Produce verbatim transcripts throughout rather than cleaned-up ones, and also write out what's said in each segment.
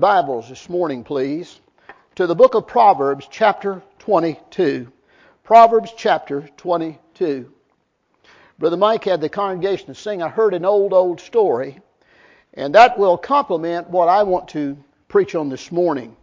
Bibles this morning, please, to the book of Proverbs, chapter twenty-two. Proverbs, chapter twenty-two. Brother Mike had the congregation to sing, I heard an old, old story, and that will complement what I want to preach on this morning.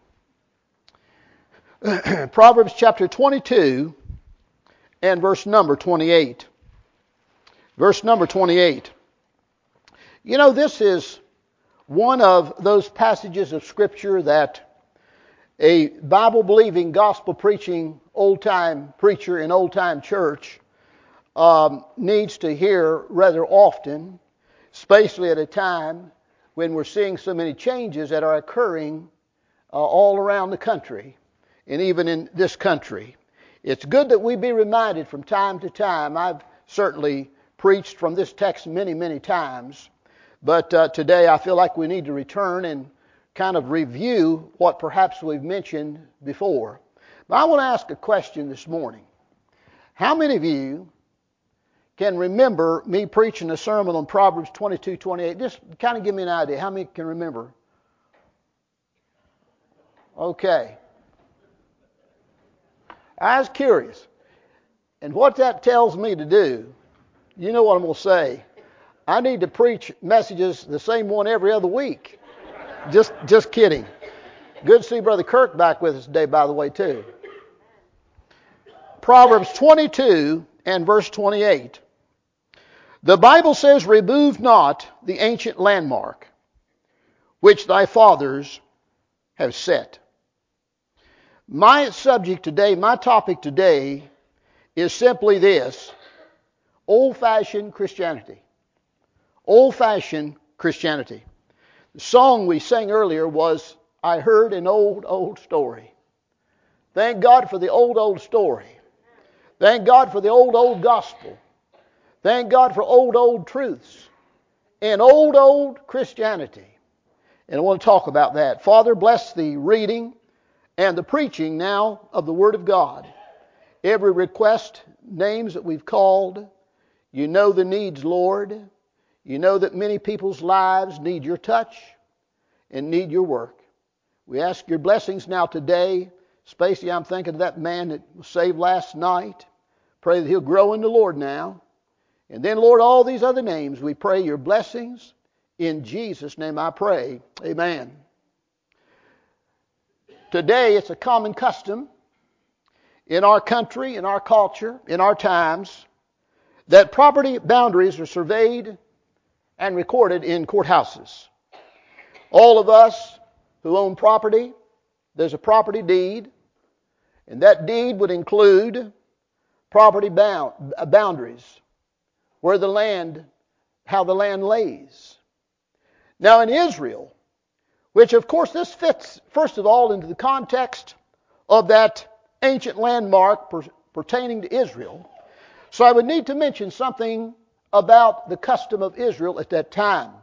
Proverbs, chapter twenty-two, and verse number twenty-eight. Verse number twenty-eight. You know, this is one of those passages of Scripture that a Bible-believing, gospel-preaching, old-time preacher in old-time church um, needs to hear rather often, especially at a time when we're seeing so many changes that are occurring uh, all around the country, and even in this country. It's good that we be reminded from time to time. I've certainly preached from this text many, many times. But uh, today I feel like we need to return and kind of review what perhaps we've mentioned before. But I want to ask a question this morning. How many of you can remember me preaching a sermon on Proverbs twenty-two, twenty-eight? Just kind of give me an idea. How many can remember? Okay. I was curious. And what that tells me to do, you know what I'm going to say. I need to preach messages the same one every other week. Just just kidding. Good to see Brother Kirk back with us today, by the way, too. Proverbs twenty-two and verse twenty-eight. The Bible says, remove not the ancient landmark, which thy fathers have set. My subject today, my topic today, is simply this: old-fashioned Christianity. Old-fashioned Christianity. The song we sang earlier was, I heard an old, old story. Thank God for the old, old story. Thank God for the old, old gospel. Thank God for old, old truths and old, old Christianity. And I want to talk about that. Father, bless the reading and the preaching now of the Word of God. Every request, names that we've called, you know the needs, Lord. You know that many people's lives need your touch and need your work. We ask your blessings now today. Especially I'm thinking of that man that was saved last night. Pray that he'll grow in the Lord now. And then, Lord, all these other names, we pray your blessings. In Jesus' name I pray. Amen. Today it's a common custom in our country, in our culture, in our times, that property boundaries are surveyed and recorded in courthouses. All of us who own property, there's a property deed, and that deed would include property bound, boundaries, where the land, how the land lays. Now in Israel, which of course this fits first of all into the context of that ancient landmark per, pertaining to Israel, so I would need to mention something about the custom of Israel at that time.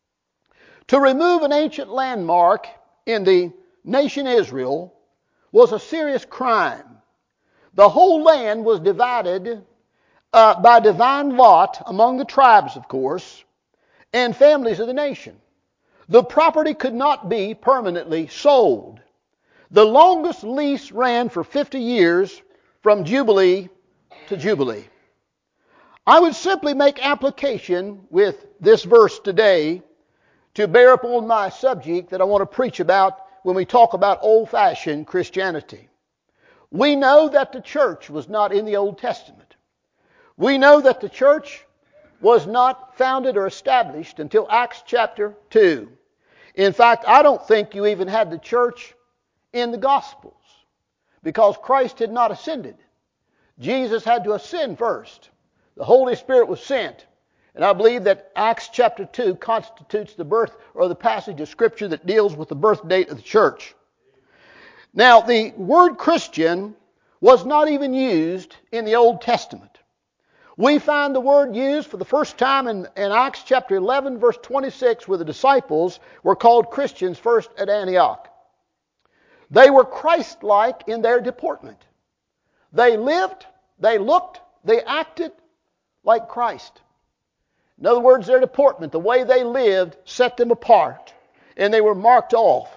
To remove an ancient landmark in the nation Israel was a serious crime. The whole land was divided uh, by divine lot among the tribes, of course, and families of the nation. The property could not be permanently sold. The longest lease ran for fifty years from Jubilee to Jubilee. I would simply make application with this verse today to bear upon my subject that I want to preach about when we talk about old-fashioned Christianity. We know that the church was not in the Old Testament. We know that the church was not founded or established until Acts chapter two. In fact, I don't think you even had the church in the Gospels because Christ had not ascended. Jesus had to ascend first. The Holy Spirit was sent. And I believe that Acts chapter two constitutes the birth or the passage of Scripture that deals with the birth date of the church. Now, the word Christian was not even used in the Old Testament. We find the word used for the first time in, in Acts chapter eleven, verse twenty-six, where the disciples were called Christians first at Antioch. They were Christ-like in their deportment. They lived, they looked, they acted like Christ. In other words, their deportment, the way they lived, set them apart. And they were marked off.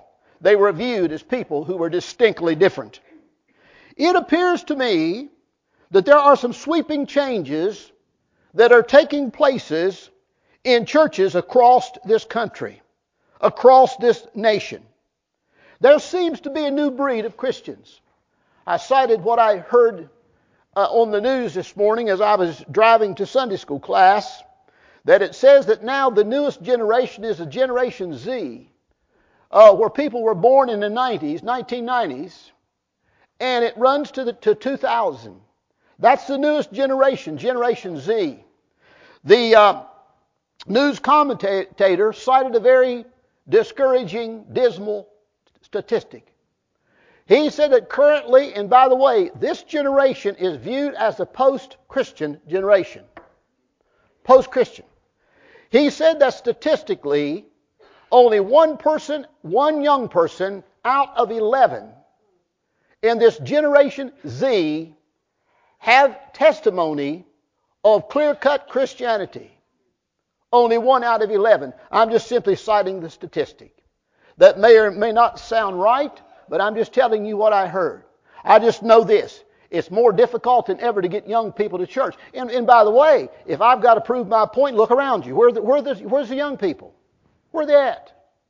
they were viewed as people who were distinctly different. It appears to me that there are some sweeping changes that are taking places in churches across this country, across this nation. There seems to be a new breed of Christians. I cited what I heard uh, on the news this morning as I was driving to Sunday school class, that it says that now the newest generation is a Generation Z, uh, where people were born in the nineties, nineteen nineties, and it runs to, the, to two thousand. That's the newest generation, Generation Z. The uh, news commentator cited a very discouraging, dismal statistic. He said that currently, and by the way, this generation is viewed as a post-Christian generation. Post-Christian. He said that statistically, only one person, one young person out of eleven in this Generation Z have testimony of clear-cut Christianity. Only one out of eleven. I'm just simply citing the statistic. That may or may not sound right, but I'm just telling you what I heard. I just know this. It's more difficult than ever to get young people to church. And, and by the way, if I've got to prove my point, look around you. Where the, where the, where's the young people? Where are they at?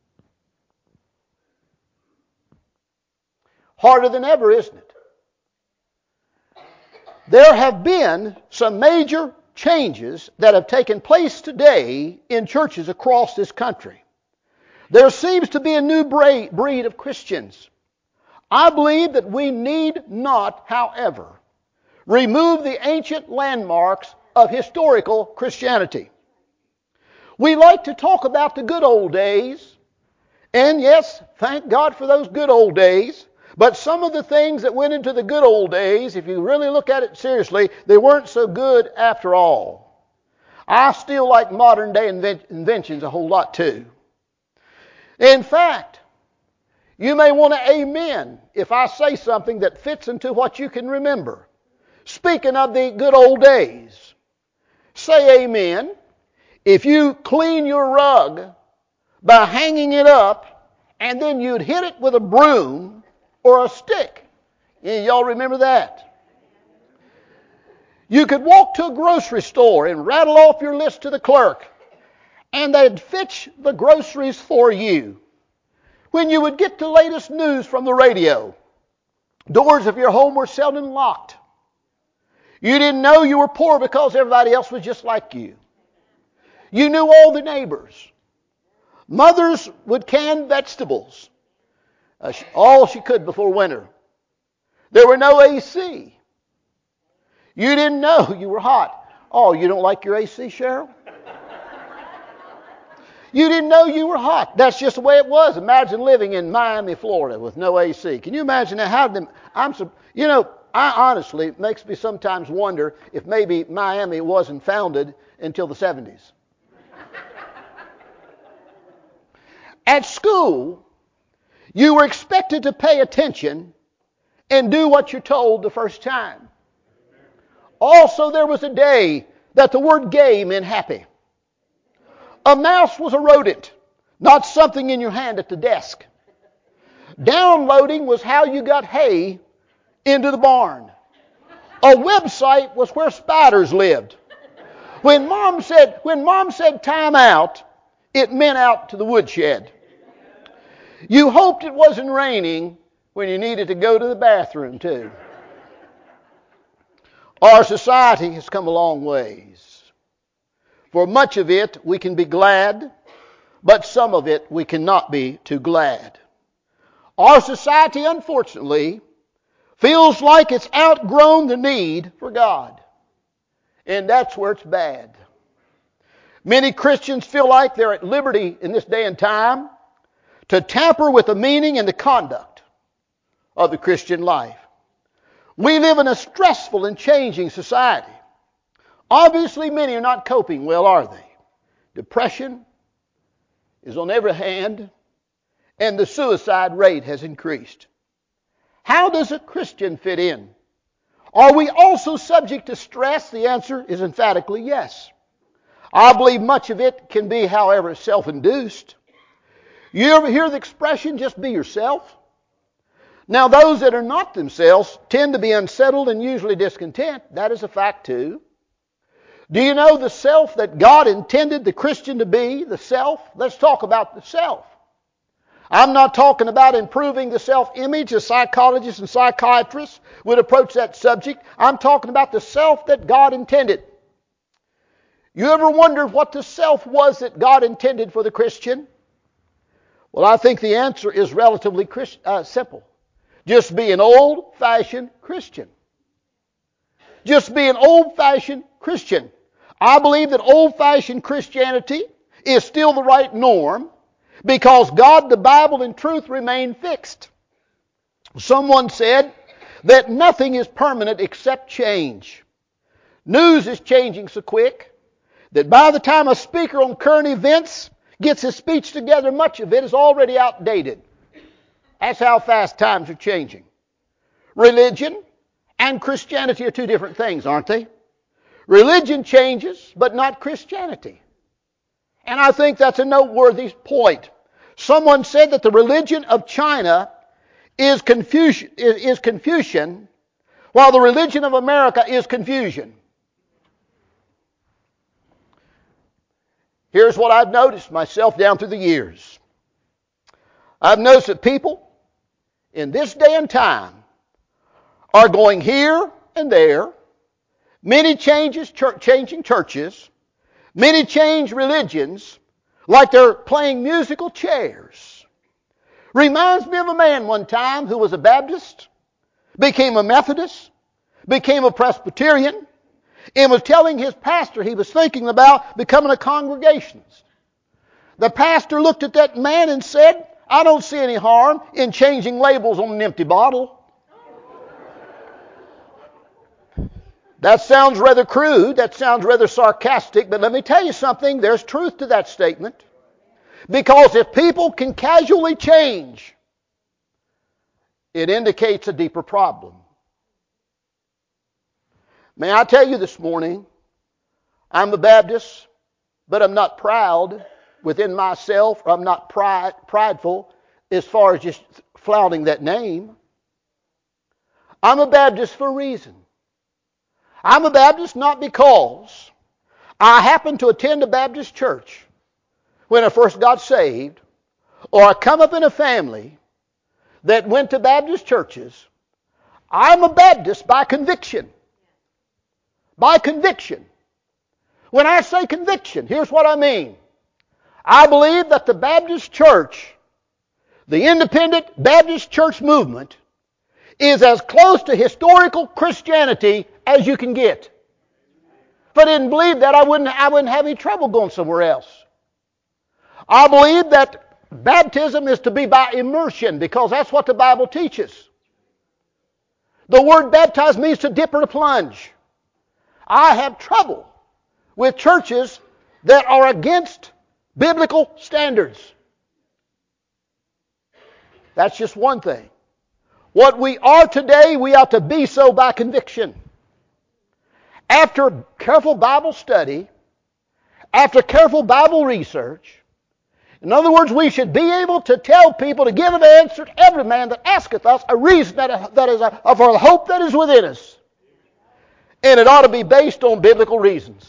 Harder than ever, isn't it? There have been some major changes that have taken place today in churches across this country. There seems to be a new breed of Christians. I believe that we need not, however, remove the ancient landmarks of historical Christianity. We like to talk about the good old days, and yes, thank God for those good old days, but some of the things that went into the good old days, if you really look at it seriously, they weren't so good after all. I still like modern day inven- inventions a whole lot too. In fact, you may want to amen if I say something that fits into what you can remember. Speaking of the good old days, say amen if you clean your rug by hanging it up and then you'd hit it with a broom or a stick. Y'all remember that? You could walk to a grocery store and rattle off your list to the clerk, and they'd fetch the groceries for you. When you would get the latest news from the radio, doors of your home were seldom locked. You didn't know you were poor because everybody else was just like you. You knew all the neighbors. Mothers would can vegetables, uh, all she could before winter. There were no A C. You didn't know you were hot. Oh, you don't like your A C, Cheryl? You didn't know you were hot. That's just the way it was. Imagine living in Miami, Florida with no A C. Can you imagine that? How did them, I'm, you know, I honestly, it makes me sometimes wonder if maybe Miami wasn't founded until the seventies. At school, you were expected to pay attention and do what you're told the first time. Also, there was a day that the word gay meant happy. A mouse was a rodent, not something in your hand at the desk. Downloading was how you got hay into the barn. A website was where spiders lived. When mom said, when mom said time out, it meant out to the woodshed. You hoped it wasn't raining when you needed to go to the bathroom too. Our society has come a long ways. For much of it we can be glad, but some of it we cannot be too glad. Our society, unfortunately, feels like it's outgrown the need for God. And that's where it's bad. Many Christians feel like they're at liberty in this day and time to tamper with the meaning and the conduct of the Christian life. We live in a stressful and changing society. Obviously, many are not coping well, are they? Depression is on every hand, and the suicide rate has increased. How does a Christian fit in? Are we also subject to stress? The answer is emphatically yes. I believe much of it can be, however, self-induced. You ever hear the expression, just be yourself? Now, those that are not themselves tend to be unsettled and usually discontent. That is a fact too. Do you know the self that God intended the Christian to be? The self? Let's talk about the self. I'm not talking about improving the self-image as psychologists and psychiatrists would approach that subject. I'm talking about the self that God intended. You ever wondered what the self was that God intended for the Christian? Well, I think the answer is relatively Christ, uh, simple. Just be an old-fashioned Christian. Just be an old-fashioned Christian. I believe that old-fashioned Christianity is still the right norm because God, the Bible, and truth remain fixed. Someone said that nothing is permanent except change. News is changing so quick that by the time a speaker on current events gets his speech together, much of it is already outdated. That's how fast times are changing. Religion and Christianity are two different things, aren't they? Religion changes, but not Christianity. And I think that's a noteworthy point. Someone said that the religion of China is Confucian, is Confucian, while the religion of America is confusion. Here's what I've noticed myself down through the years. I've noticed that people in this day and time are going here and there. Many changes, church, changing churches. Many change religions like they're playing musical chairs. Reminds me of a man one time who was a Baptist, became a Methodist, became a Presbyterian, and was telling his pastor he was thinking about becoming a Congregationalist. The pastor looked at that man and said, I don't see any harm in changing labels on an empty bottle. That sounds rather crude, that sounds rather sarcastic, but let me tell you something, there's truth to that statement. Because if people can casually change, it indicates a deeper problem. May I tell you this morning, I'm a Baptist, but I'm not proud within myself, or I'm not pride, prideful as far as just flaunting that name. I'm a Baptist for a reason. I'm a Baptist not because I happened to attend a Baptist church when I first got saved, or I come up in a family that went to Baptist churches. I'm a Baptist by conviction. By conviction. When I say conviction, here's what I mean. I believe that the Baptist church, the independent Baptist church movement, is as close to historical Christianity as you can get. If I didn't believe that, I wouldn't, I wouldn't have any trouble going somewhere else. I believe that baptism is to be by immersion because that's what the Bible teaches. The word baptize means to dip or to plunge. I have trouble with churches that are against biblical standards. That's just one thing. What we are today, we ought to be so by conviction. After careful Bible study, after careful Bible research, in other words, we should be able to tell people to give an answer to every man that asketh us a reason that, that is a, for the hope that is within us. And it ought to be based on biblical reasons.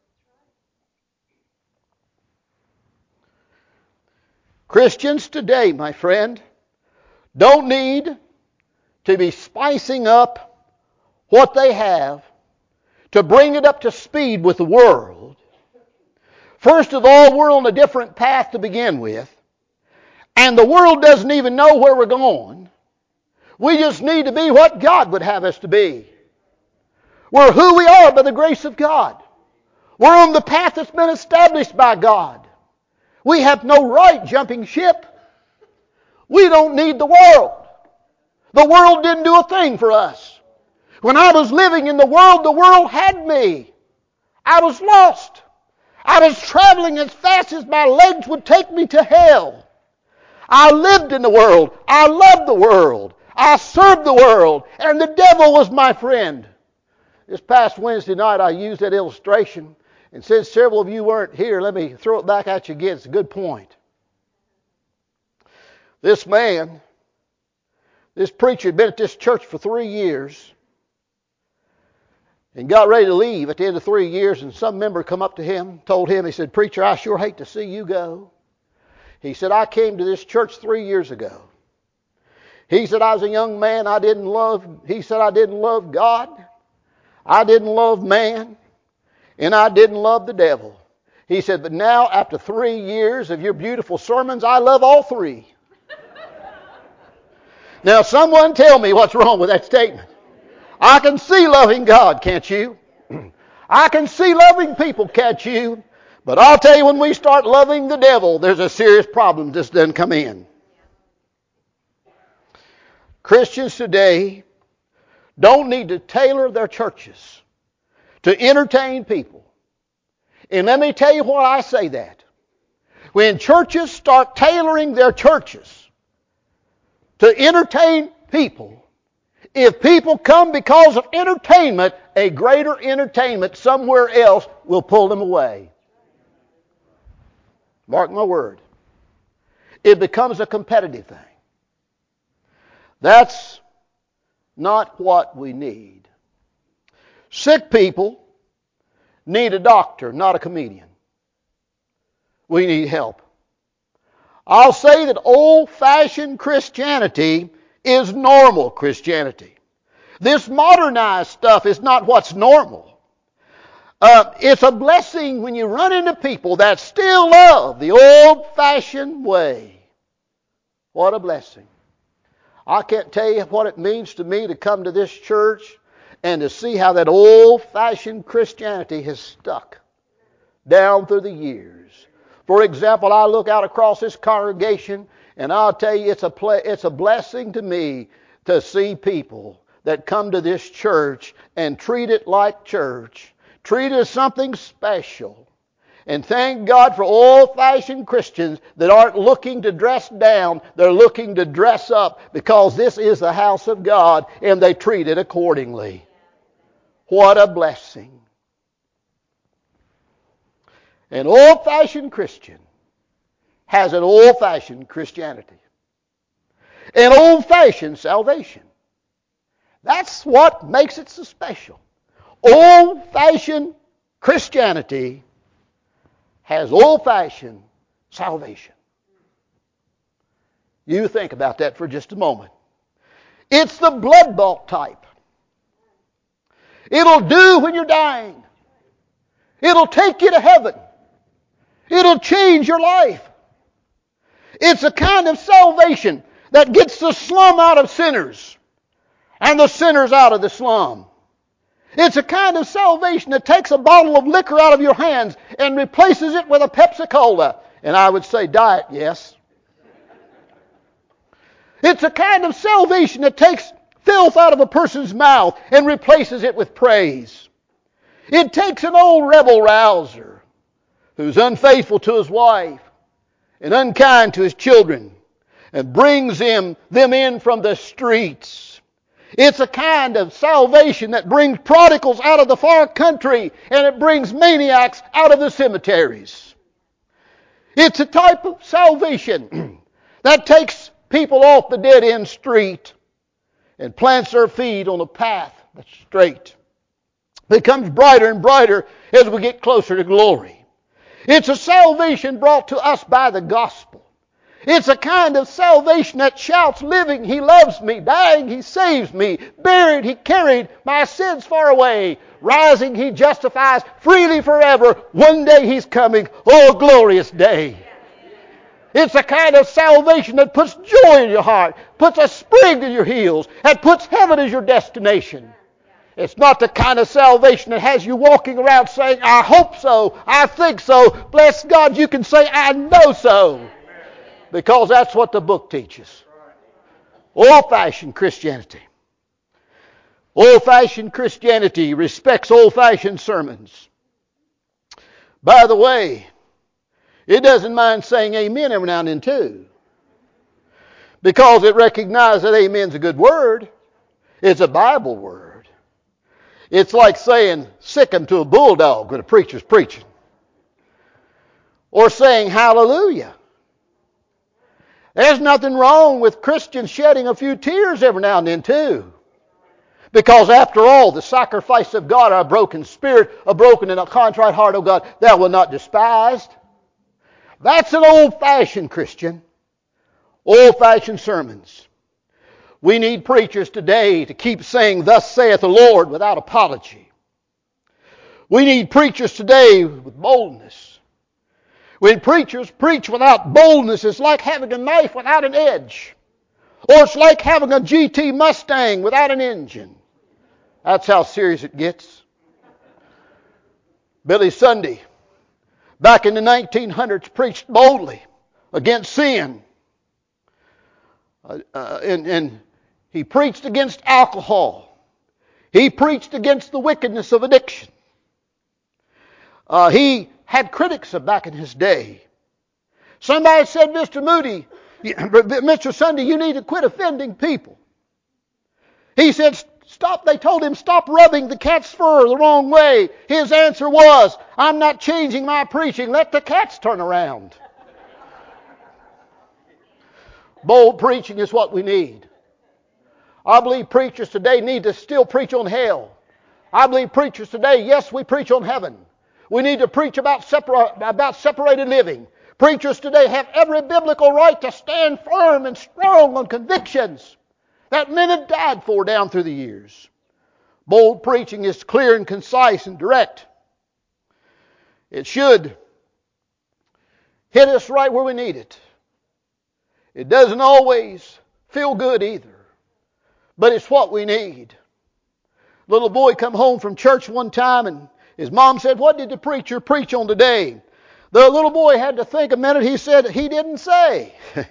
Christians today, my friend, don't need to be spicing up what they have to bring it up to speed with the world. First of all, we're on a different path to begin with, and the world doesn't even know where we're going. We just need to be what God would have us to be. We're who we are by the grace of God. We're on the path that's been established by God. We have no right jumping ship. We don't need the world. The world didn't do a thing for us. When I was living in the world, the world had me. I was lost. I was traveling as fast as my legs would take me to hell. I lived in the world. I loved the world. I served the world. And the devil was my friend. This past Wednesday night, I used that illustration. And since several of you weren't here, let me throw it back at you again. It's a good point. This man, this preacher had been at this church for three years and got ready to leave at the end of three years, and some member come up to him, told him, he said, "Preacher, I sure hate to see you go." He said, "I came to this church three years ago." He said, "I was a young man. I didn't love, he said, I didn't love God. I didn't love man. And I didn't love the devil." He said, "But now, after three years of your beautiful sermons, I love all three." Now, someone tell me what's wrong with that statement. I can see loving God, can't you? I can see loving people, can't you? But I'll tell you, when we start loving the devil, there's a serious problem that doesn't come in. Christians today don't need to tailor their churches to entertain people. And let me tell you why I say that. When churches start tailoring their churches to entertain people, if people come because of entertainment, a greater entertainment somewhere else will pull them away. Mark my word. It becomes a competitive thing. That's not what we need. Sick people need a doctor, not a comedian. We need help. I'll say that old-fashioned Christianity is normal Christianity. This modernized stuff is not what's normal. Uh, it's a blessing when you run into people that still love the old-fashioned way. What a blessing. I can't tell you what it means to me to come to this church and to see how that old-fashioned Christianity has stuck down through the years. For example, I look out across this congregation, and I'll tell you, it's a ple- it's a blessing to me to see people that come to this church and treat it like church, treat it as something special. And thank God for old-fashioned Christians that aren't looking to dress down, they're looking to dress up, because this is the house of God, and they treat it accordingly. What a blessing. An old-fashioned Christian has an old-fashioned Christianity. An old-fashioned salvation. That's what makes it so special. Old-fashioned Christianity has old-fashioned salvation. You think about that for just a moment. It's the blood-bought type. It'll do when you're dying. It'll take you to heaven. It'll change your life. It's a kind of salvation that gets the slum out of sinners and the sinners out of the slum. It's a kind of salvation that takes a bottle of liquor out of your hands and replaces it with a Pepsi-Cola. And I would say diet, yes. It's a kind of salvation that takes filth out of a person's mouth and replaces it with praise. It takes an old rebel rouser who's unfaithful to his wife and unkind to his children and brings them, them in from the streets. It's a kind of salvation that brings prodigals out of the far country, and it brings maniacs out of the cemeteries. It's a type of salvation that takes people off the dead-end street and plants their feet on a path that's straight. It becomes brighter and brighter as we get closer to glory. It's a salvation brought to us by the gospel. It's a kind of salvation that shouts, living, He loves me. Dying, He saves me. Buried, He carried my sins far away. Rising, He justifies freely forever. One day He's coming. Oh, glorious day. It's a kind of salvation that puts joy in your heart, puts a spring in your heels, and puts heaven as your destination. It's not the kind of salvation that has you walking around saying, I hope so, I think so. Bless God, you can say, I know so. Because that's what the book teaches. Old-fashioned Christianity. Old-fashioned Christianity respects old-fashioned sermons. By the way, it doesn't mind saying amen every now and then too. Because it recognizes that amen's a good word. It's a Bible word. It's like saying sick 'em to a bulldog when a preacher's preaching. Or saying hallelujah. There's nothing wrong with Christians shedding a few tears every now and then too. Because after all, the sacrifice of God, a broken spirit, a broken and a contrite heart, O God, thou wilt not despise. That's an old-fashioned Christian. Old-fashioned sermons. We need preachers today to keep saying, thus saith the Lord, without apology. We need preachers today with boldness. When preachers preach without boldness, it's like having a knife without an edge. Or it's like having a G T Mustang without an engine. That's how serious it gets. Billy Sunday, back in the nineteen hundreds, preached boldly against sin. Uh, uh, and, and he preached against alcohol. He preached against the wickedness of addiction. Uh, he had critics back in his day. Somebody said, Mister Moody, Mister Sunday, you need to quit offending people. He said, stop. They told him, stop rubbing the cat's fur the wrong way. His answer was, I'm not changing my preaching. Let the cats turn around. Bold preaching is what we need. I believe preachers today need to still preach on hell. I believe preachers today, yes, we preach on heaven. We need to preach about, separa- about separated living. Preachers today have every biblical right to stand firm and strong on convictions that men have died for down through the years. Bold preaching is clear and concise and direct. It should hit us right where we need it. It doesn't always feel good either, but it's what we need. Little boy come home from church one time and his mom said, what did the preacher preach on today? The little boy had to think a minute. He said, he didn't say.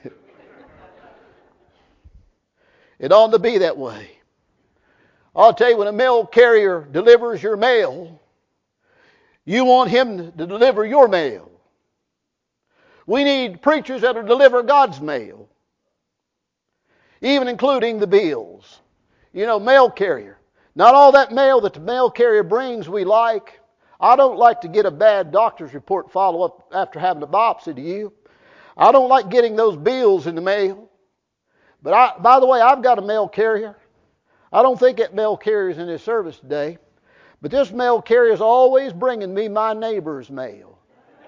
It ought to be that way. I'll tell you, when a mail carrier delivers your mail, you want him to deliver your mail. We need preachers that will deliver God's mail, even including the bills. You know, mail carrier. Not all that mail that the mail carrier brings we like. I don't like to get a bad doctor's report follow-up after having a biopsy, do you? I don't like getting those bills in the mail. But I, by the way, I've got a mail carrier. I don't think that mail carrier is in his service today. But this mail carrier is always bringing me my neighbor's mail.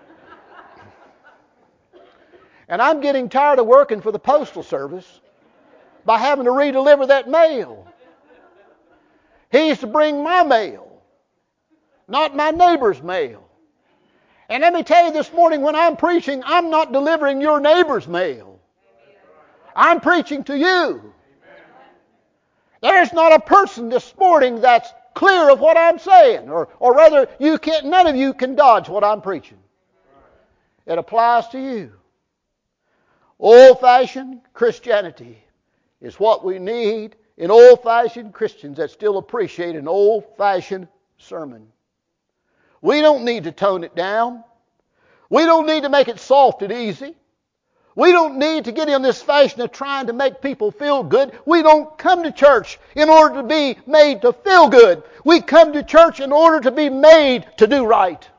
And I'm getting tired of working for the Postal Service by having to redeliver that mail. He used to bring my mail, not my neighbor's mail. And let me tell you this morning, when I'm preaching, I'm not delivering your neighbor's mail. I'm preaching to you. There's not a person this morning that's clear of what I'm saying, or, or rather, you can't. None of you can dodge what I'm preaching. It applies to you. Old-fashioned Christianity is what we need in old-fashioned Christians that still appreciate an old-fashioned sermon. We don't need to tone it down. We don't need to make it soft and easy. We don't need to get in this fashion of trying to make people feel good. We don't come to church in order to be made to feel good. We come to church in order to be made to do right.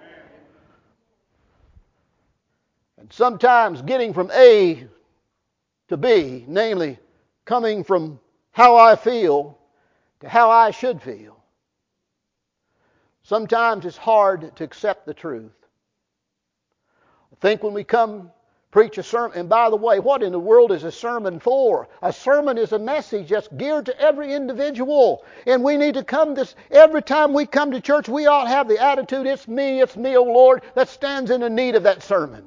And sometimes getting from A to B, namely coming from how I feel to how I should feel, sometimes it's hard to accept the truth. I think when we come preach a sermon, and by the way, what in the world is a sermon for? A sermon is a message that's geared to every individual. And we need to come this, every time we come to church, we ought to have the attitude, it's me, it's me, O Lord, that stands in the need of that sermon.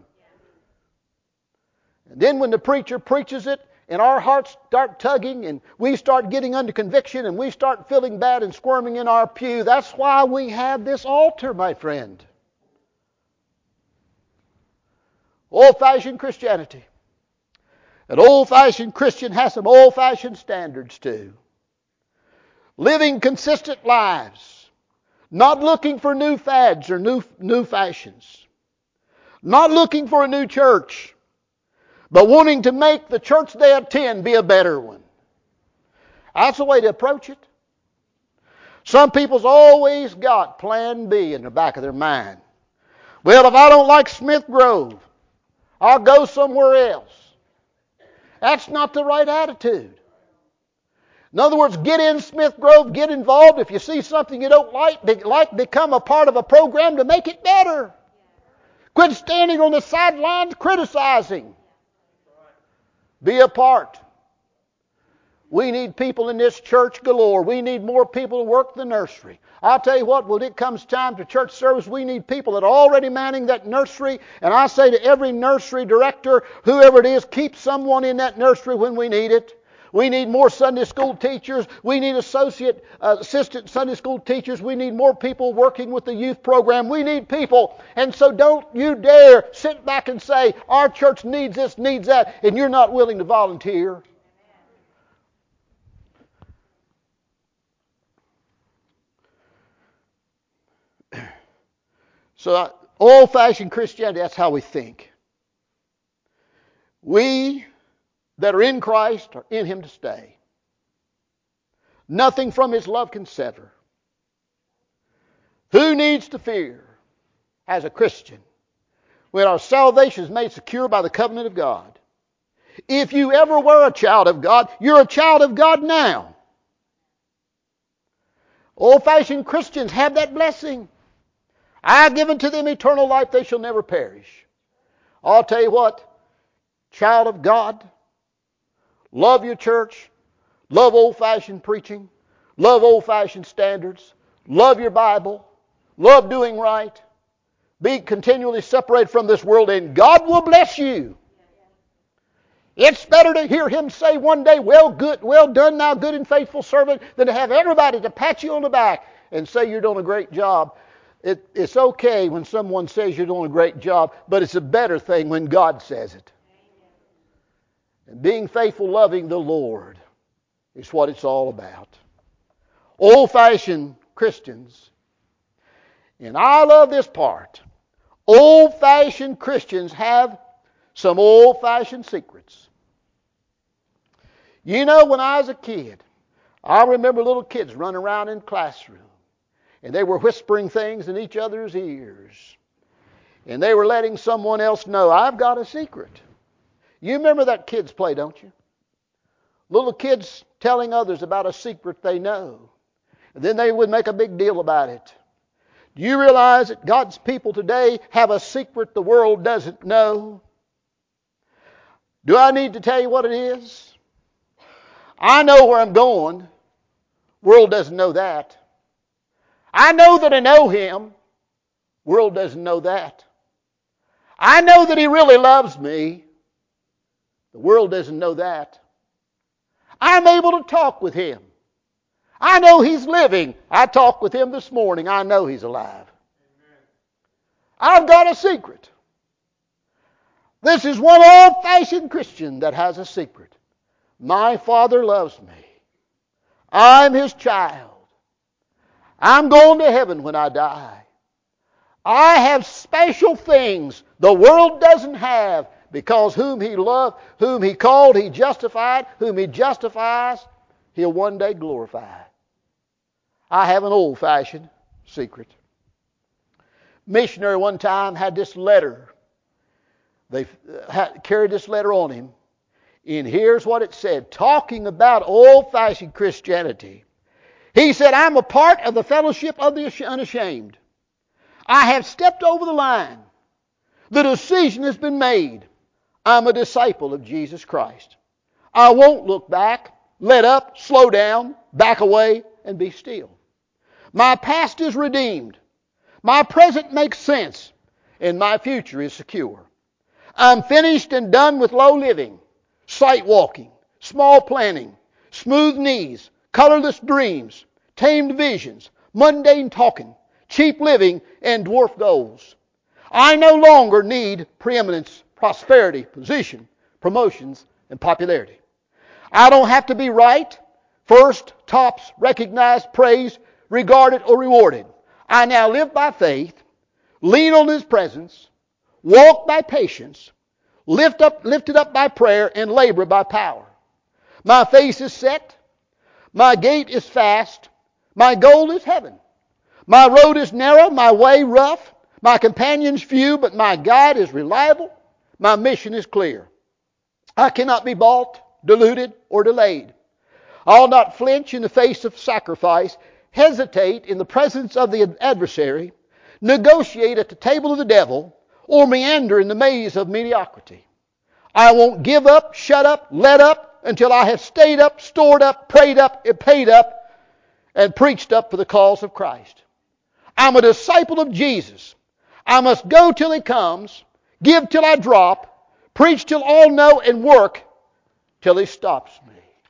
And then when the preacher preaches it, and our hearts start tugging, and we start getting under conviction, and we start feeling bad and squirming in our pew, that's why we have this altar, my friend. Old-fashioned Christianity. An old-fashioned Christian has some old-fashioned standards too. Living consistent lives. Not looking for new fads or new, new fashions. Not looking for a new church, but wanting to make the church they attend be a better one. That's the way to approach it. Some people's always got plan B in the back of their mind. Well, if I don't like Smith Grove, I'll go somewhere else. That's not the right attitude. In other words, get in Smith Grove, get involved. If you see something you don't like, be, like, become a part of a program to make it better. Quit standing on the sidelines criticizing. Be a part. We need people in this church galore. We need more people to work the nursery. I'll tell you what, when it comes time to church service, we need people that are already manning that nursery. And I say to every nursery director, whoever it is, keep someone in that nursery when we need it. We need more Sunday school teachers. We need associate, uh, assistant Sunday school teachers. We need more people working with the youth program. We need people. And so don't you dare sit back and say, our church needs this, needs that, and you're not willing to volunteer. So old-fashioned Christianity, that's how we think. We that are in Christ are in Him to stay. Nothing from His love can sever. Who needs to fear as a Christian when our salvation is made secure by the covenant of God? If you ever were a child of God, you're a child of God now. Old-fashioned Christians have that blessing. I give unto them eternal life, they shall never perish. I'll tell you what, child of God, love your church, love old-fashioned preaching, love old-fashioned standards, love your Bible, love doing right, be continually separated from this world, and God will bless you. It's better to hear Him say one day, well, good, well done, thou good and faithful servant, than to have everybody to pat you on the back and say you're doing a great job. It, it's okay when someone says you're doing a great job, but it's a better thing when God says it. And being faithful, loving the Lord is what it's all about. Old-fashioned Christians, and I love this part, old-fashioned Christians have some old-fashioned secrets. You know, when I was a kid, I remember little kids running around in the classroom. And they were whispering things in each other's ears. And they were letting someone else know, I've got a secret. You remember that kids play, don't you? Little kids telling others about a secret they know. And then they would make a big deal about it. Do you realize that God's people today have a secret the world doesn't know? Do I need to tell you what it is? I know where I'm going. The world doesn't know that. I know that I know Him. The world doesn't know that. I know that He really loves me. The world doesn't know that. I'm able to talk with Him. I know He's living. I talked with Him this morning. I know He's alive. Amen. I've got a secret. This is one old-fashioned Christian that has a secret. My Father loves me. I'm His child. I'm going to heaven when I die. I have special things the world doesn't have, because whom He loved, whom He called, He justified, whom He justifies, He'll one day glorify. I have an old-fashioned secret. Missionary one time had this letter. They had, carried this letter on him. And here's what it said, talking about old-fashioned Christianity. He said, I'm a part of the fellowship of the unashamed. I have stepped over the line. The decision has been made. I'm a disciple of Jesus Christ. I won't look back, let up, slow down, back away, and be still. My past is redeemed. My present makes sense, and my future is secure. I'm finished and done with low living, sight walking, small planning, smooth knees, colorless dreams, tamed visions, mundane talking, cheap living, and dwarf goals. I no longer need preeminence, prosperity, position, promotions, and popularity. I don't have to be right, first, tops, recognized, praised, regarded, or rewarded. I now live by faith, lean on His presence, walk by patience, lift up, lifted up by prayer, and labor by power. My face is set, my gait is fast, my goal is heaven. My road is narrow, my way rough, my companions few, but my guide is reliable. My mission is clear. I cannot be bought, diluted, or delayed. I'll not flinch in the face of sacrifice, hesitate in the presence of the adversary, negotiate at the table of the devil, or meander in the maze of mediocrity. I won't give up, shut up, let up until I have stayed up, stored up, prayed up, paid up, and preached up for the cause of Christ. I'm a disciple of Jesus. I must go till He comes, give till I drop, preach till all know, and work till He stops me.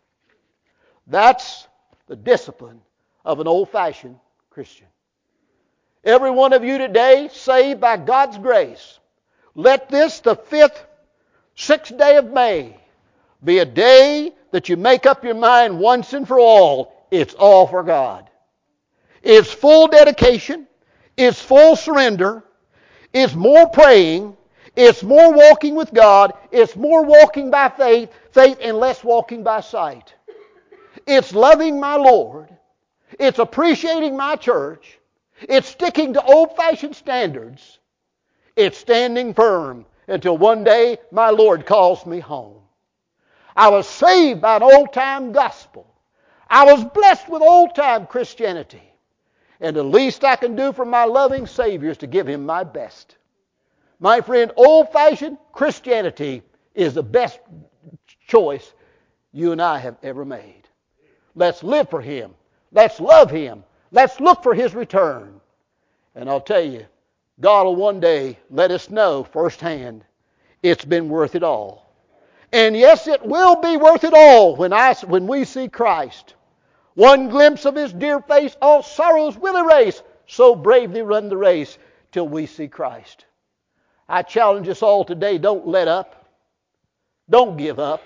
That's the discipline of an old-fashioned Christian. Every one of you today, saved by God's grace, let this, the fifth, sixth day of May, be a day that you make up your mind once and for all, it's all for God. It's full dedication. It's full surrender. It's more praying. It's more walking with God. It's more walking by faith, faith and less walking by sight. It's loving my Lord. It's appreciating my church. It's sticking to old-fashioned standards. It's standing firm until one day my Lord calls me home. I was saved by an old-time gospel. I was blessed with old-time Christianity. And the least I can do for my loving Savior is to give Him my best. My friend, old-fashioned Christianity is the best choice you and I have ever made. Let's live for Him. Let's love Him. Let's look for His return. And I'll tell you, God will one day let us know firsthand it's been worth it all. And yes, it will be worth it all when I, when we see Christ. One glimpse of His dear face, all sorrows will erase. So bravely run the race till we see Christ. I challenge us all today, don't let up. Don't give up.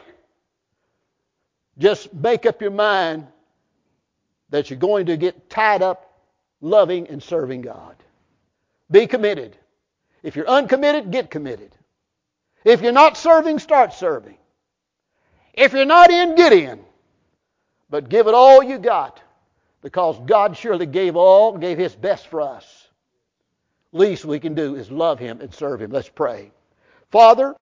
Just make up your mind that you're going to get tied up loving and serving God. Be committed. If you're uncommitted, get committed. If you're not serving, start serving. If you're not in, get in. But give it all you got, because God surely gave all, gave His best for us. Least we can do is love Him and serve Him. Let's pray. Father,